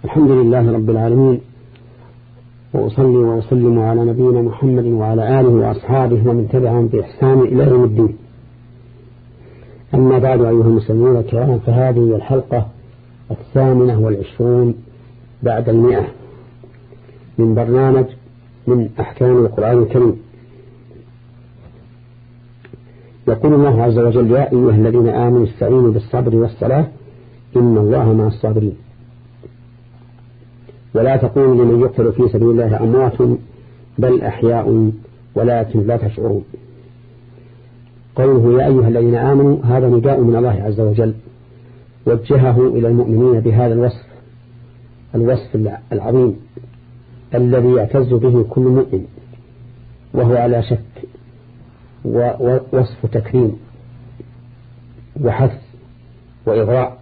الحمد لله رب العالمين، وأصلي وأسلم على نبينا محمد وعلى آله وأصحابه ومن تبعهم بإحسان إلى يوم الدين. أما بعد، أيها المسلمون الكرام، فهذه الحلقة 28 بعد 100 من برنامج من أحكام القرآن الكريم. يقول الله عز وجل: يا أيها الذين آمنوا استعينوا بالصبر والصلاة إن الله مع الصابرين. ولا تقولوا لمن يقتل في سبيل الله أموات بل أحياء ولكن لا تشعرون. قوله يا أيها الذين آمنوا هذا نداء من الله عز وجل، وجهه إلى المؤمنين بهذا الوصف العظيم الذي يعتز به كل مؤمن، وهو على شك ووصف تكريم وحث وإغراء.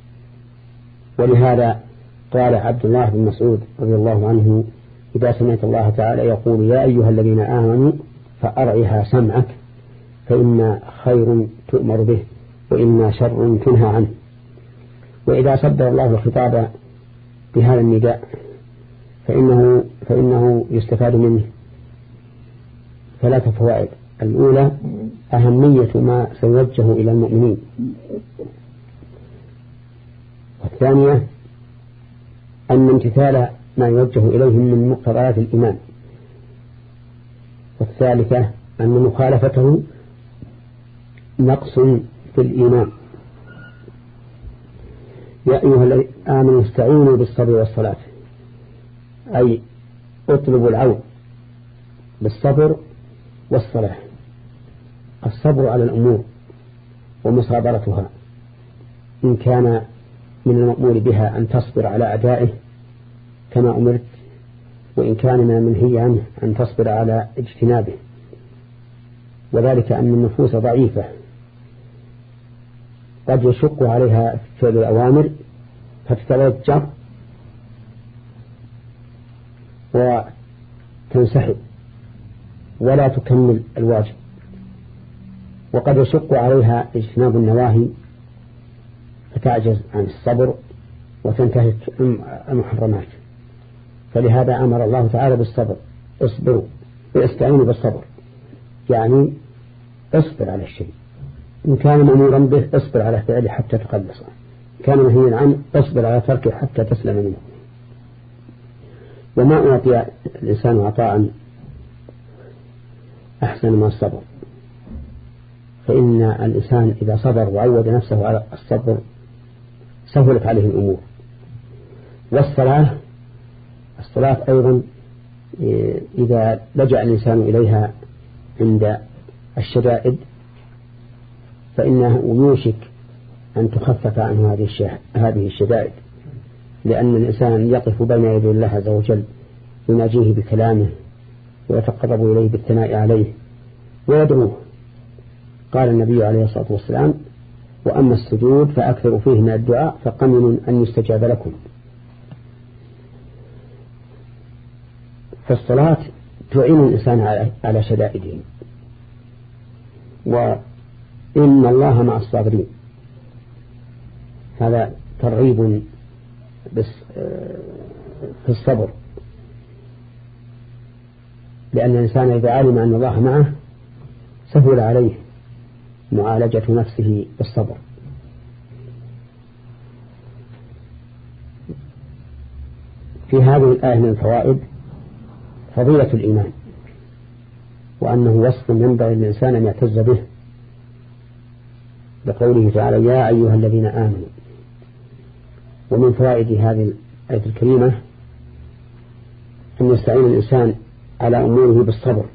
ولهذا قال عبد الله بن مسعود رضي الله عنه: إذا سمعت الله تعالى يقول يا أيها الذين آمنوا فأرعها سمعك، فإن خير تؤمر به وإن شر تنهى عنه. وإذا صدر الله الخطاب بهذا النداء فإنه يستفاد منه 3 فوائد. الأولى أهمية ما سيوجه إلى المؤمنين، والثانية أن امتثال ما يوجه إليهم من مقتضيات الإيمان، والثالثة أن مخالفته نقص في الإيمان. يا أيها الذين آمنوا استعينوا بالصبر والصلاة، أي اطلبوا العون بالصبر والصلاة. الصبر على الأمور ومصابرتها، إن كان من المأمور بها أن تصبر على أدائه كما أمرت، وإن كان من المنهي عنه أن تصبر على اجتنابه. وذلك أن النفوس ضعيفة قد يشق عليها فعل الأوامر فتتوجر وتنسحب ولا تكمل الواجب، وقد يشق عليها اجتناب النواهي فتعجز عن الصبر وتنتهك المحرمات. فلهذا أمر الله تعالى بالصبر: اصبروا واستعينوا بالصبر، يعني اصبر على الشيء، إن كان مأمورا به اصبر على فعله حتى تخلصه، إن كان نهيا عنه اصبر على تركه حتى تسلم منه. وما أعطي الإنسان عطاء أحسن من الصبر، فإن الإنسان إذا صبر وعود نفسه على الصبر سهلت عليه الأمور. والصلاة أيضا إذا لجأ الإنسان إليها عند الشدائد فإنه يوشك أن تخفف عنه هذه الشدائد، لأن الإنسان يقف بين يدي الله عز وجل يناجيه بكلامه ويتقرب إليه بالثناء عليه ويدعوه. قال النبي عليه الصلاة والسلام: وأما السجود فأكثروا فيه من الدعاء فقمن أن يستجاب لكم. فالصلاة تعين الإنسان على شدائده، وإن الله مع الصابرين. هذا ترغيب في الصبر، لأن الإنسان إذا علم أن الله معه سهل عليه معالجة نفسه بالصبر. في هذه الآية من الفوائد فضيلة الإيمان، وأنه وصف ينبغي للإنسان أن يعتز به، بقوله تعالى يا أيها الذين آمنوا. ومن فوائد هذه الآية الكريمة أن يستعين الإنسان على أموره بالصبر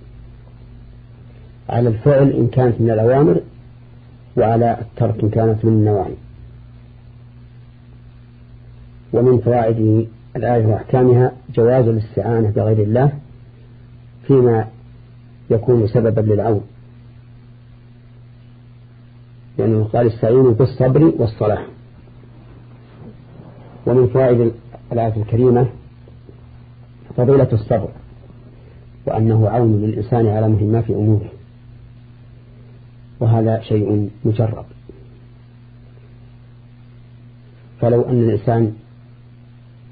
على الفعل إن كانت من الأوامر، وعلى الترك إن كانت من النواهي. ومن فوائد الآية وأحكامها جواز الاستعانة بغير الله فيما يكون سببا للعون، لأنه قال استعينوا بالصبر والصلاة. ومن فوائد الآية الكريمة فضيلة الصبر، وأنه عون للإنسان على مهمات أموره، وهذا شيء مجرب. فلو أن الإنسان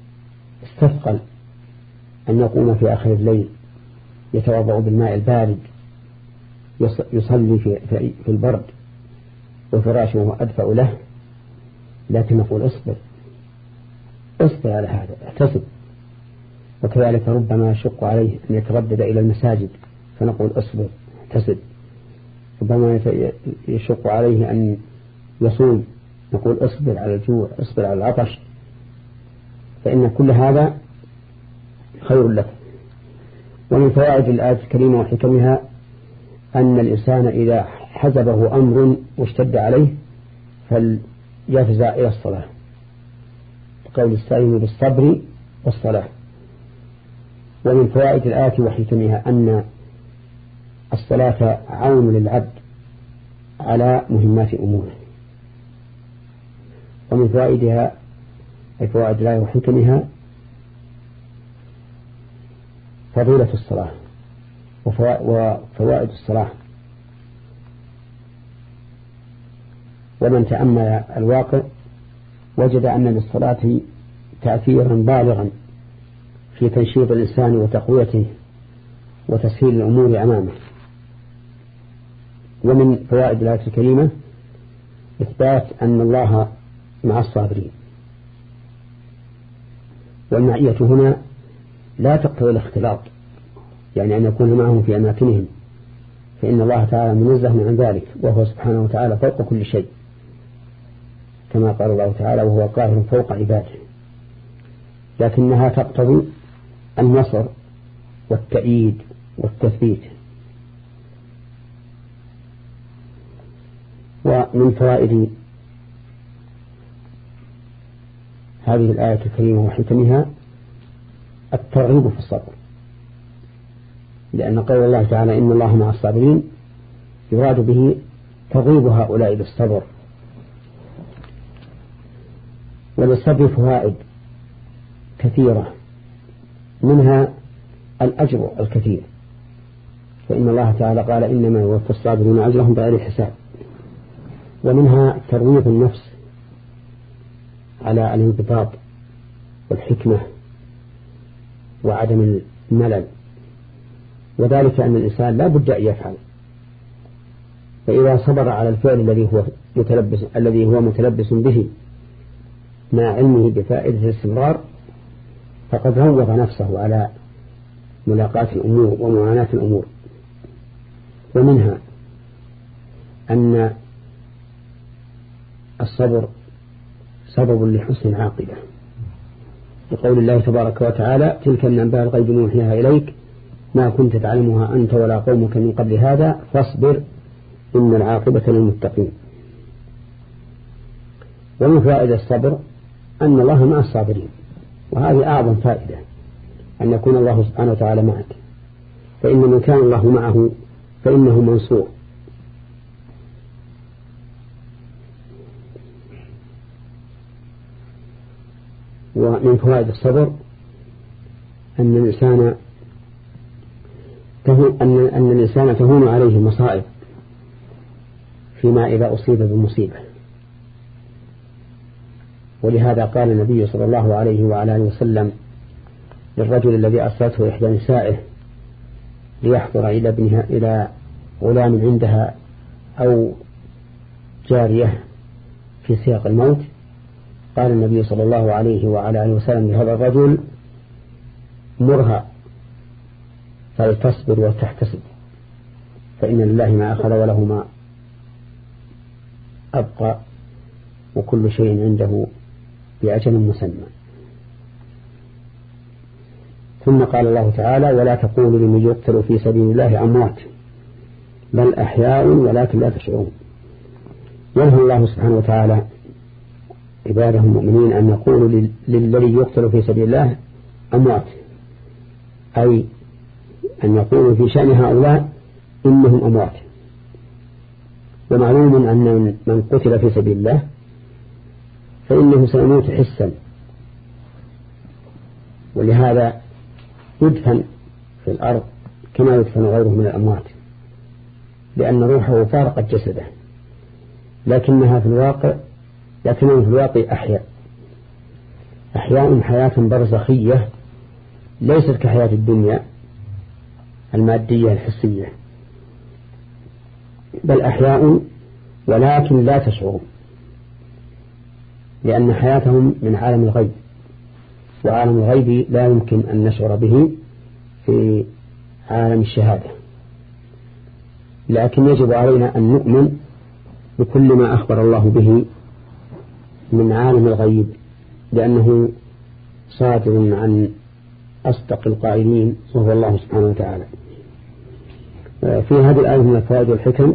تثقل أن يقوم في آخر الليل يتوضأ بالماء البارد يصلي في البرد وفراشه أدفأ له، لكن نقول اصبر على هذا، احتسب. وكذلك ربما يشق عليه أن يتردد إلى المساجد، فنقول اصبر احتسب. ربما يشق عليه أن يصوم، نقول اصبر على الجوع، اصبر على العطش، فإن كل هذا خير لك. ومن فوائد الآية الكريمة وحكمها أن الإنسان إذا حزبه أمر واشتد عليه فليفزع إلى الصلاة، قول استعينوا بالصبر والصلاة. ومن فوائد الآية وحكمها أن الصلاة عون للعبد على مهمات أموره. ومن فوائدها أي فوائد الآية وحكمها فضيلة الصلاة وفوائد الصلاة. ومن تأمل الواقع وجد أن للصلاة تأثيرا بالغا في تنشيط الإنسان وتقويته وتسهيل الأمور أمامه. ومن فوائد الآية الكريمة إثبات أن الله مع الصابرين، والمعية هنا لا تقتضي الاختلاط، يعني أن يكون معهم في أماكنهم، فإن الله تعالى منزه عن ذلك، وهو سبحانه وتعالى فوق كل شيء، كما قال الله تعالى وهو قاهر فوق عباده. لكنها تقتضي النصر والتأييد والتثبيت. ومن فوائد هذه الآية الكريمة وحكمها الترغيب في الصبر، لأن قول الله تعالى إن الله مع الصابرين يراد به ترغيب هؤلاء بالصبر. وللصبر فوائد كثيرة، منها الأجر الكثير، فإن الله تعالى قال إنما يوفى الصابرون أجرهم بغير حساب. ومنها ترويض النفس على الانضباط والحكمة وعدم الملل، وذلك أن الإنسان لا بد أن يفعل، فإذا صبر على الفعل الذي هو متلبس به مع علمه بفائدة الاستمرار فقد روض نفسه على ملاقاة الأمور ومعاناة الأمور. ومنها أن الصبر سبب لحسن العاقبة، لقول الله تبارك وتعالى تلك من أنباء الغيب نوحيها إليك ما كنت تعلمها أنت ولا قومك من قبل هذا فاصبر إن العاقبة للمتقين. ومن فائدة الصبر أن الله مع الصابرين، وهذه أعظم فائدة، أن يكون الله سبحانه وتعالى معك، فإن من كان الله معه فإنه منصور. ومن فوائد الصبر أن الإنسان تهون عليه المصائب فيما إذا أصيب بمصيبة. ولهذا قال النبي صلى الله عليه وعلى آله وسلم للرجل الذي أرسلته إحدى نسائه ليحضر إلى غلام عندها أو جارية في سياق الموت، قال النبي صلى الله عليه وعلى آله وسلم لهذا الرجل مرها فلتصبر وتحتسب، فإن لله ما أخذ وله ما أبقى وكل شيء عنده بأجل مسمى. ثم قال الله تعالى ولا تقولوا لمن يقتل في سبيل الله أموات بل أحياء ولكن لا تشعرون. ينهى الله سبحانه وتعالى عباده المؤمنين أن يقولوا للذي يقتل في سبيل الله أموات، أي أن يقولوا في شأن هؤلاء إنهم أموات. ومعلوم أن من قتل في سبيل الله فإنه سيموت حسا، ولهذا يدفن في الأرض كما يدفن غيره من الأموات، لأن روحه فارقت جسده، لكنهم في الواقع أحياء. أحياء حياة برزخية ليست كحياة الدنيا المادية الحسية، بل أحياء ولكن لا تشعرون، لأن حياتهم من عالم الغيب، وعالم الغيب لا يمكن أن نشعر به في عالم الشهادة، لكن يجب علينا أن نؤمن بكل ما أخبر الله به من عالم الغيب، لأنه صادر عن أصدق القائلين وهو الله سبحانه وتعالى. في هذه الآية من الفوائد والحكم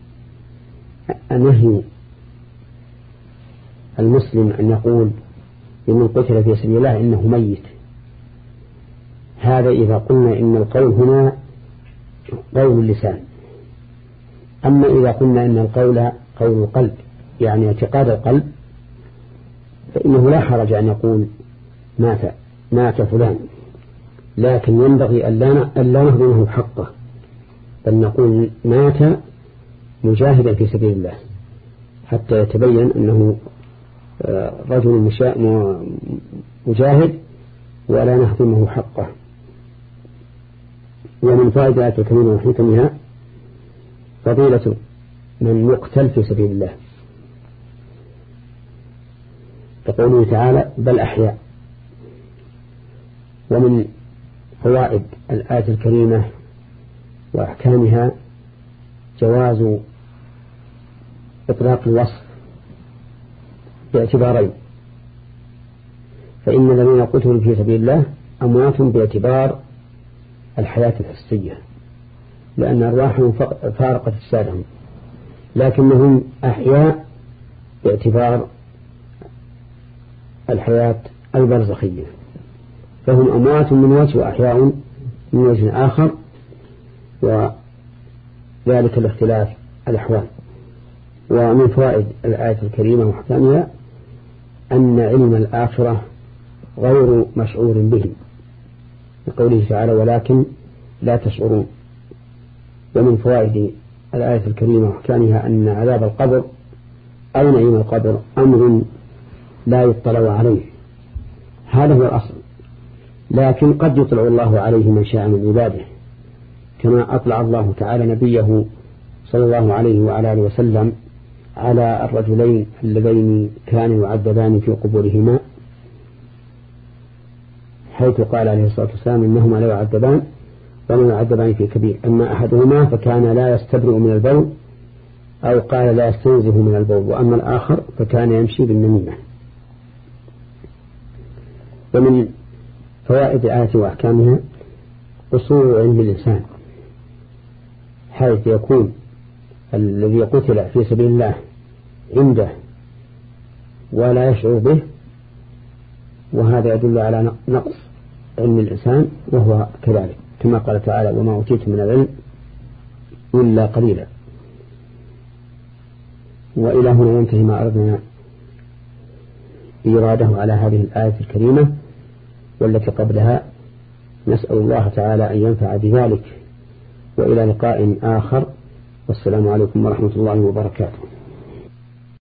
نهي المسلم أن يقول لمن قتل في سبيل الله إنه ميت. هذا إذا قلنا إن القول هنا قول اللسان. أما إذا قلنا إن القول قول القلب، يعني اعتقاد القلب، فإنه لا حرج أن يقول مات فلان، لكن ينبغي أن لا نهضمه حقه، بل نقول مات مجاهدا في سبيل الله، حتى يتبين أنه رجل مجاهد ولا نهضمه حقه. ومن فائدة الكريمة وحكمها فضيلة من يقتل في سبيل الله، كقوله تعالى بل أحياء. ومن فوائد الآية الكريمة وأحكامها جواز إطلاق الوصف باعتبارين، فإن الذين قتلوا في سبيل الله أموات باعتبار الحياة الحسية، لأن أرواحهم فارقت أجسادهم، لكنهم أحياء باعتبار الحياة البرزخية، فهم أموات من وجه وأحياء من وجه آخر، وذلك الاختلاف الأحوال. ومن فوائد الآية الكريمة وحكمها أن علم الآخرة غير مشعور به، لقوله تعالى ولكن لا تشعرون. ومن فوائد الآية الكريمة وحكمها أن عذاب القبر أو نعيم القبر أمر لا يطلع عليه، هذا هو الأصل، لكن قد يطلع الله عليه من شاء من عباده، كما أطلع الله تعالى نبيه صلى الله عليه وعلى آله وسلم على الرجلين اللذين كانوا يعذبان في قبورهما، حيث قال عليه الصلاة والسلام إنهما لا يعذبان ولا يعذبان في كبير، أما أحدهما فكان لا يستبرئ من البول، أو قال لا يستنزه من البول، وأما الآخر فكان يمشي بالنميمة. ومن فوائد الآية وأحكامها قصور علم الإنسان، حيث يكون الذي قتل في سبيل الله عنده ولا يشعر به، وهذا يدل على نقص علم الإنسان، وهو كذلك كما قال تعالى وما أوتيت من العلم إلا قليلا. وإلى هنا ينتهي ما أردنا إراده على هذه الآية الكريمة والتي قبلها. نسأل الله تعالى أن ينفع بذلك، وإلى لقاء آخر، والسلام عليكم ورحمة الله وبركاته.